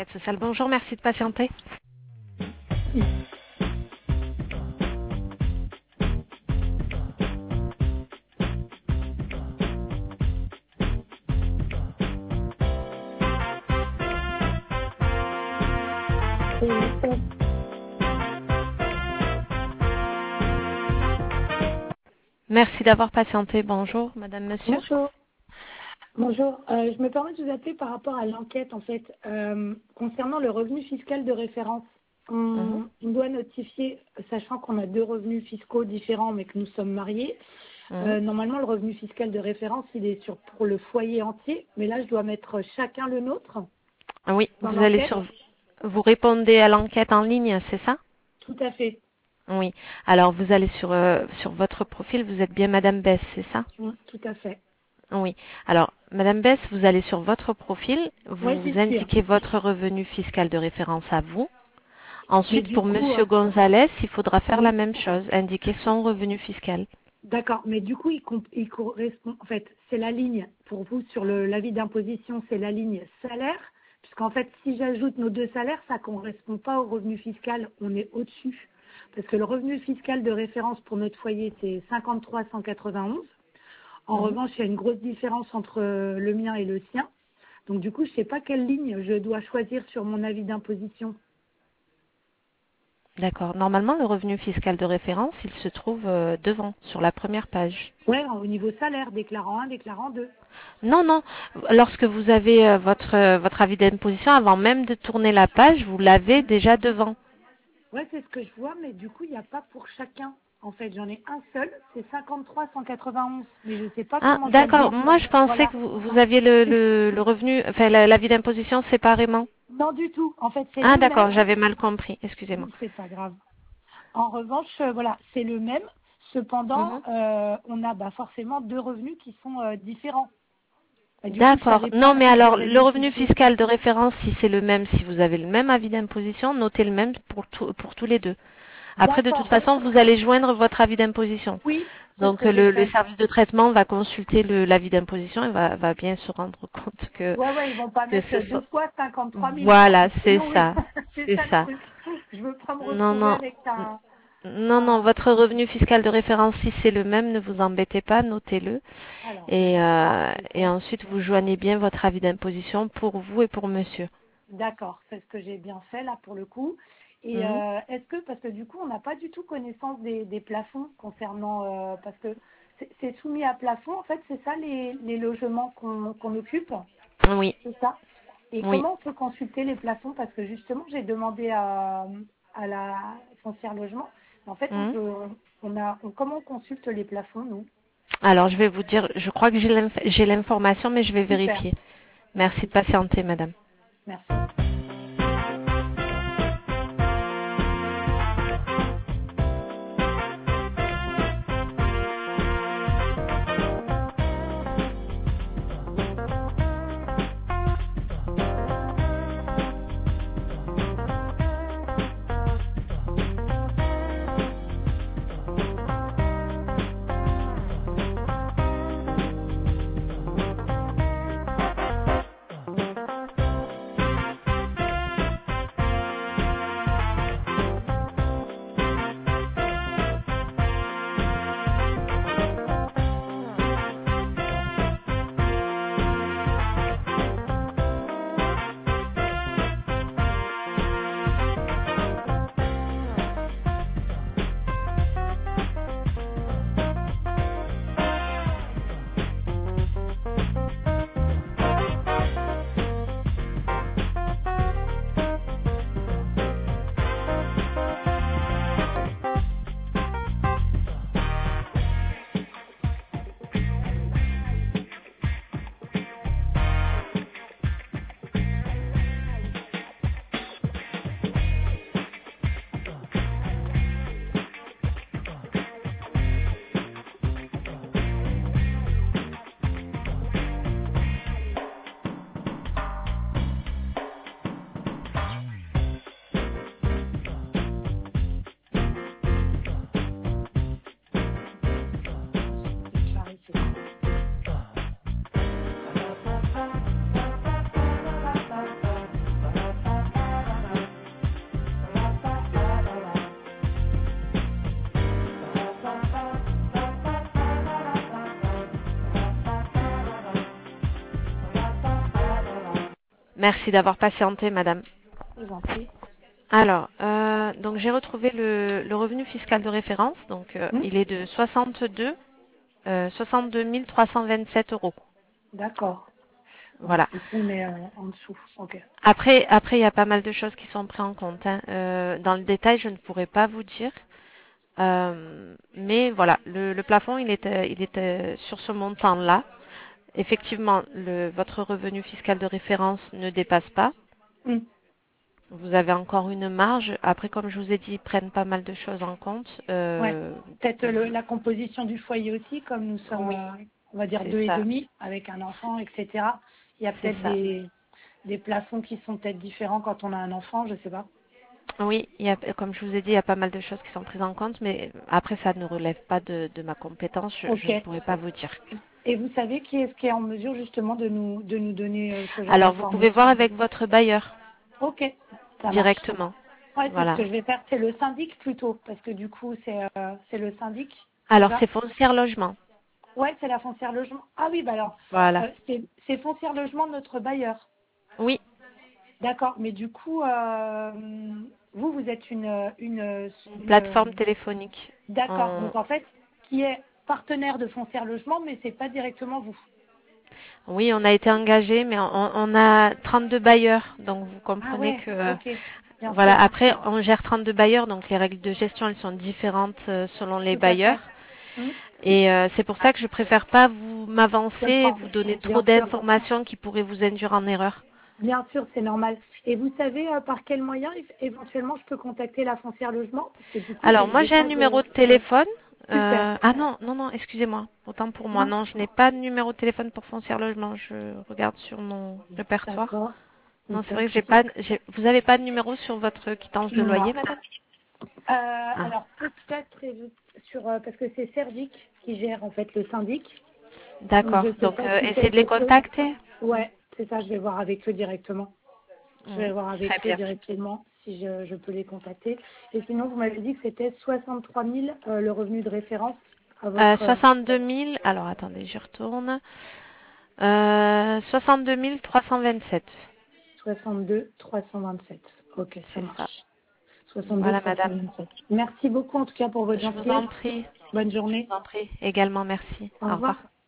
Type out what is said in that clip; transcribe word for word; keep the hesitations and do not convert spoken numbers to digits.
Social. Bonjour, merci de patienter. Merci d'avoir patienté. Bonjour, madame, monsieur. Bonjour. Bonjour. Euh, je me permets de vous appeler par rapport à l'enquête, en fait, euh, concernant le revenu fiscal de référence. On, Mhm. on doit notifier, sachant qu'on a deux revenus fiscaux différents, mais que nous sommes mariés. Mhm. Euh, normalement, le revenu fiscal de référence, il est sur pour le foyer entier, mais là, je dois mettre chacun le nôtre Oui, dans vous allez l'enquête. sur... Vous répondez à l'enquête en ligne, c'est ça? Tout à fait. Oui. Alors, vous allez sur, euh, sur votre profil, vous êtes bien madame Bess, c'est ça? Mm, tout à fait. Oui. Alors, madame Bess, vous allez sur votre profil, Oui, vous j'y suis. indiquez votre revenu fiscal de référence à vous. Mais Ensuite, du pour coup, monsieur euh, Gonzalez, il faudra faire la oui. même chose, indiquer son revenu fiscal. D'accord, mais du coup, il, comp- il correspond, en fait, c'est la ligne, pour vous, sur le- l'avis d'imposition, c'est la ligne salaire, puisqu'en fait, si j'ajoute nos deux salaires, ça ne correspond pas au revenu fiscal, on est au-dessus. Parce que le revenu fiscal de référence pour notre foyer, c'est cinquante-trois cent quatre-vingt-onze. En Mhm. revanche, il y a une grosse différence entre euh, le mien et le sien. Donc du coup, je ne sais pas quelle ligne je dois choisir sur mon avis d'imposition. D'accord. Normalement, le revenu fiscal de référence, il se trouve euh, devant, sur la première page. Ouais, au niveau salaire, déclarant un, déclarant deux. Non, non. Lorsque vous avez euh, votre, euh, votre avis d'imposition, avant même de tourner la page, vous l'avez déjà devant. Ouais, c'est ce que je vois, mais du coup, il n'y a pas pour chacun. En fait, j'en ai un seul, c'est cinquante-trois cent quatre-vingt-onze. Mais je ne sais pas Ah, comment ça se d'accord. déclenche. Moi, je pensais Voilà. que vous, vous aviez le, le, le revenu, enfin, la- l'avis d'imposition séparément. Non, du tout. En fait, c'est Ah, le même. d'accord. J'avais mal compris. Excusez-moi. C'est pas grave. En revanche, euh, voilà, c'est le même. Cependant, Mhm. euh, on a bah, forcément deux revenus qui sont euh, différents. Et du coup, je D'accord. savais Non, pas mais si je alors, devrais le revenu notifier. fiscal de référence, si c'est le même, si vous avez le même avis d'imposition, notez le même pour, tout- pour tous les deux. Après, de toute D'accord. façon, vous allez joindre votre avis d'imposition. Oui, c'est ce Donc, que euh, j'ai le, le fait. service de traitement va consulter le- l'avis d'imposition et va, va bien se rendre compte que, Ouais, ouais, ils vont pas que mettre ce deux sont... fois cinquante-trois mille, quoi. Voilà, c'est Sinon, oui, ça. c'est C'est ça le ça. truc. Je veux pas me Non, retrouver non. avec un, Non, non, un... votre revenu fiscal de référence, si c'est le même, ne vous embêtez pas, notez-le. Alors, je Et, note ça. euh, et ensuite, vous joignez bien votre avis d'imposition pour vous et pour monsieur. D'accord, c'est ce que j'ai bien fait là pour le coup. Et Mhm. euh, est-ce que, parce que du coup, on n'a pas du tout connaissance des, des plafonds concernant, euh, parce que c'est c'est soumis à plafond, en fait, c'est ça les, les logements qu'on qu'on occupe, Oui, c'est ça. Et oui. comment on peut consulter les plafonds? Parce que justement, j'ai demandé à, à la foncière logement. En fait, on Mhm. peut, on a, on- comment on consulte les plafonds, nous? Alors, je vais vous dire, je crois que j'ai l'inf- j'ai l'information, mais je vais Super, vérifier. Merci de merci, patienter, madame. merci. Merci d'avoir patienté, madame. Je vous en prie. Alors, euh, donc j'ai retrouvé le, le revenu fiscal de référence. Donc, euh, Hmm. il est de soixante-deux, euh, soixante-deux mille trois cent vingt-sept euros. D'accord. Ouais, Voilà. du coup, on est euh, en dessous. Ok. Après, après, il y a pas mal de choses qui sont prises en compte, hein. Euh, dans le détail, je ne pourrais pas vous dire. Euh, mais voilà, le, le plafond, il est, euh, il est euh, sur ce montant-là. Effectivement, le, votre revenu fiscal de référence ne dépasse pas. Hmm. Vous avez encore une marge. Après, comme je vous ai dit, ils prennent pas mal de choses en compte. Ouais. Euh, Peut-être le- la composition du foyer aussi, comme nous sommes, oui, euh, on va dire c'est deux et ça, demi, avec un enfant, et cetera. Il y a c'est peut-être ça. des, des plafonds qui sont peut-être différents quand on a un enfant, je sais pas. Oui, il y a, comme je vous ai dit, il y a pas mal de choses qui sont prises en compte, mais après, ça ne relève pas de, de ma compétence. Je, je Ok. ne pourrais pas vous dire. Et vous savez qui est-ce qui est en mesure justement de nous de nous donner euh, ce genre Alors, vous pouvez d'informations? voir avec votre bailleur Ok, ça marche. directement. Ouais, c'est ce Voilà. que je vais faire. C'est le syndic plutôt, parce que du coup, c'est euh, c'est le syndic, c'est Alors, ça? c'est foncière logement. Ouais, c'est la foncière logement. Ah oui, bah alors, Voilà. euh, c'est c'est foncière logement de notre bailleur. Oui, D'accord, mais du coup, euh, vous, vous êtes une, une, une plateforme une... téléphonique. D'accord, On- donc en fait, qui est partenaire de foncière logement, mais c'est pas directement vous. Oui, on a été engagé, mais on, on a trente-deux bailleurs. Donc, vous Ah comprenez ouais, que, euh, ok, bien voilà. sûr, Après, on gère trente-deux bailleurs, donc les règles de gestion, elles sont différentes euh, selon les tout à bailleurs. fait. Hmm, Et euh, c'est pour ça que je préfère pas vous je m'avancer, comprends, vous donner trop bien sûr. d'informations qui pourraient vous induire en erreur. Bien sûr, c'est normal. Et vous savez euh, par quel moyen é- éventuellement je peux contacter la foncière logement? Parce que du coup, Alors, j'ai moi, j'ai j'ai un pas numéro de... de téléphone. Super. Euh, ah non, non, non, excusez-moi. Autant pour moi. Non, Non, je n'ai pas de numéro de téléphone pour Foncière Logement. Je regarde sur mon répertoire. d'accord. Non, Donc, c'est pas de vrai que j'ai souci. pas. j'ai- Vous avez pas de numéro sur votre quittance de Non. loyer, madame? Euh, Ah, alors peut-être euh, sur euh, parce que c'est Serdic qui gère en fait le syndic. Donc d'accord. je sais Donc, pas euh, si essayez de les quelque chose. contacter. Ouais, c'est ça, je vais voir avec eux directement. Je Mm, vais voir très avec eux bien. directement si je, je peux les contacter. Et sinon, vous m'avez dit que c'était soixante-trois mille euh, le revenu de référence à Euh, votre soixante-deux mille. Alors, attendez, j'y retourne. Euh, soixante-deux mille trois cent vingt-sept. soixante-deux trois cent vingt-sept. Ok, ça C'est ça. marche. soixante-deux Voilà, trois cent madame. vingt-sept. Merci beaucoup en tout cas pour votre Je vous en gentillesse. prie. Bonne Je journée. vous en prie. Également, merci. Au Au revoir. revoir.